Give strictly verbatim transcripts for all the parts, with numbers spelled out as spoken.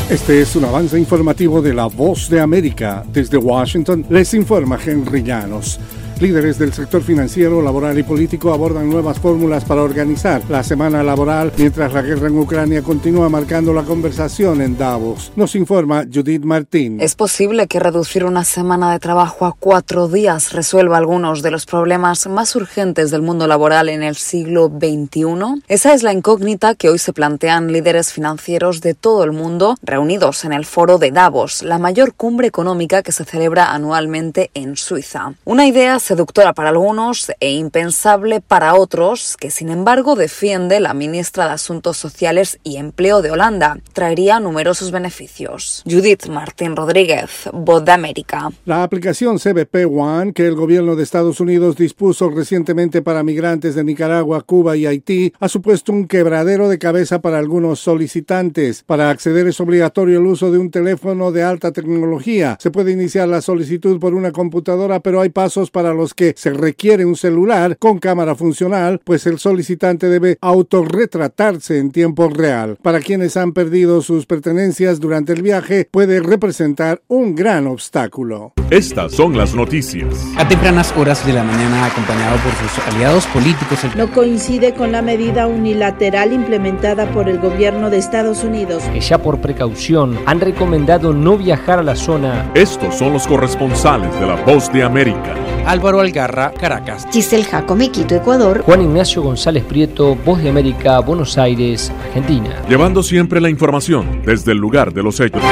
Este es un avance informativo de La Voz de América. Desde Washington les informa Henry Llanos. Líderes del sector financiero, laboral y político abordan nuevas fórmulas para organizar la semana laboral mientras la guerra en Ucrania continúa marcando la conversación en Davos. Nos informa Judith Martín. ¿Es posible que reducir una semana de trabajo a cuatro días resuelva algunos de los problemas más urgentes del mundo laboral en el siglo veintiuno? Esa es la incógnita que hoy se plantean líderes financieros de todo el mundo reunidos en el foro de Davos, la mayor cumbre económica que se celebra anualmente en Suiza. Una idea seductora para algunos e impensable para otros, que sin embargo defiende la ministra de Asuntos Sociales y Empleo de Holanda. Traería numerosos beneficios. Judith Martín Rodríguez, Voz de América. La aplicación C B P One, que el gobierno de Estados Unidos dispuso recientemente para migrantes de Nicaragua, Cuba y Haití, ha supuesto un quebradero de cabeza para algunos solicitantes. Para acceder es obligatorio el uso de un teléfono de alta tecnología. Se puede iniciar la solicitud por una computadora, pero hay pasos para los que se requiere un celular con cámara funcional, pues el solicitante debe autorretratarse en tiempo real. Para quienes han perdido sus pertenencias durante el viaje, puede representar un gran obstáculo. Estas son las noticias. A tempranas horas de la mañana, acompañado por sus aliados políticos, el... no coincide con la medida unilateral implementada por el gobierno de Estados Unidos, que ya por precaución han recomendado no viajar a la zona. Estos son los corresponsales de La Voz de América. Álvaro Algarra, Caracas. Giselle Jacome, Quito, Ecuador. Juan Ignacio González Prieto, Voz de América, Buenos Aires, Argentina. Llevando siempre la información desde el lugar de los hechos.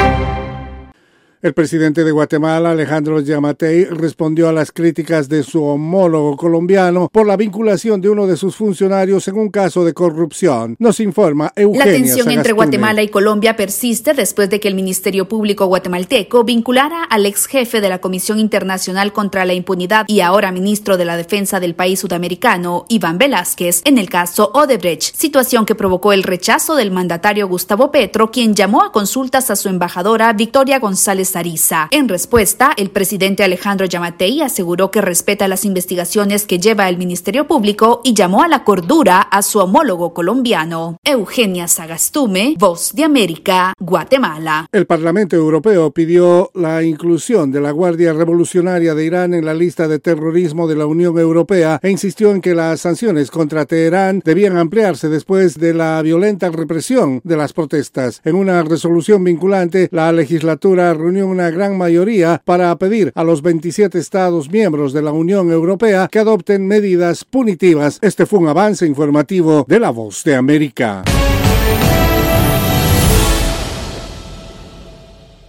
El presidente de Guatemala, Alejandro Yamatei, respondió a las críticas de su homólogo colombiano por la vinculación de uno de sus funcionarios en un caso de corrupción. Nos informa Eugenia La tensión Sagastume. entre Guatemala y Colombia persiste después de que el Ministerio Público guatemalteco vinculara al ex jefe de la Comisión Internacional contra la Impunidad y ahora ministro de la Defensa del país sudamericano, Iván Velázquez, en el caso Odebrecht, situación que provocó el rechazo del mandatario Gustavo Petro, quien llamó a consultas a su embajadora Victoria González Ariza. En respuesta, el presidente Alejandro Yamatei aseguró que respeta las investigaciones que lleva el Ministerio Público y llamó a la cordura a su homólogo colombiano. Eugenia Sagastume, Voz de América, Guatemala. El Parlamento Europeo pidió la inclusión de la Guardia Revolucionaria de Irán en la lista de terrorismo de la Unión Europea e insistió en que las sanciones contra Teherán debían ampliarse después de la violenta represión de las protestas. En una resolución vinculante, la legislatura reunió una gran mayoría para pedir a los veintisiete Estados miembros de la Unión Europea que adopten medidas punitivas. Este fue un avance informativo de La Voz de América.